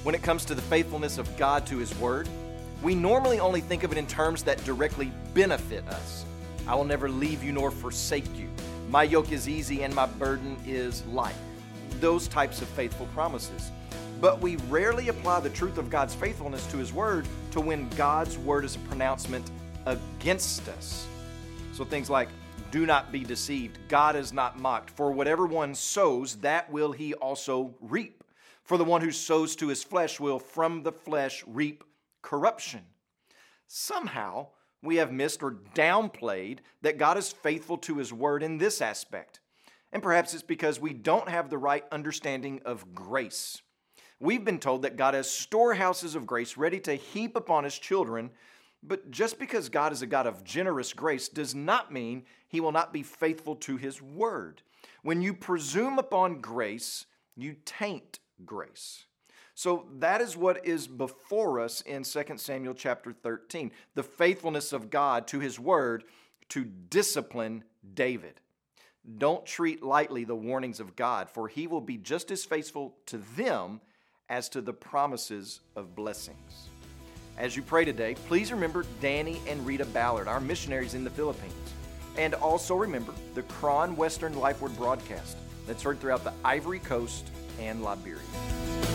When it comes to the faithfulness of God to His Word, we normally only think of it in terms that directly benefit us. I will never leave you nor forsake you. My yoke is easy and my burden is light. Those types of faithful promises. But we rarely apply the truth of God's faithfulness to His Word to when God's Word is a pronouncement against us. So things like, do not be deceived. God is not mocked. For whatever one sows, that will he also reap. For the one who sows to his flesh will from the flesh reap corruption. Somehow, we have missed or downplayed that God is faithful to His Word in this aspect. And perhaps it's because we don't have the right understanding of grace. We've been told that God has storehouses of grace ready to heap upon His children, but just because God is a God of generous grace does not mean He will not be faithful to His Word. When you presume upon grace, you taint grace. So that is what is before us in 2 Samuel chapter 13, the faithfulness of God to His Word to discipline David. Don't treat lightly the warnings of God, for He will be just as faithful to them as to the promises of blessings. As you pray today, please remember Danny and Rita Ballard, our missionaries in the Philippines. And also remember the Kron Western Life Word broadcast that's heard throughout the Ivory Coast and Liberia.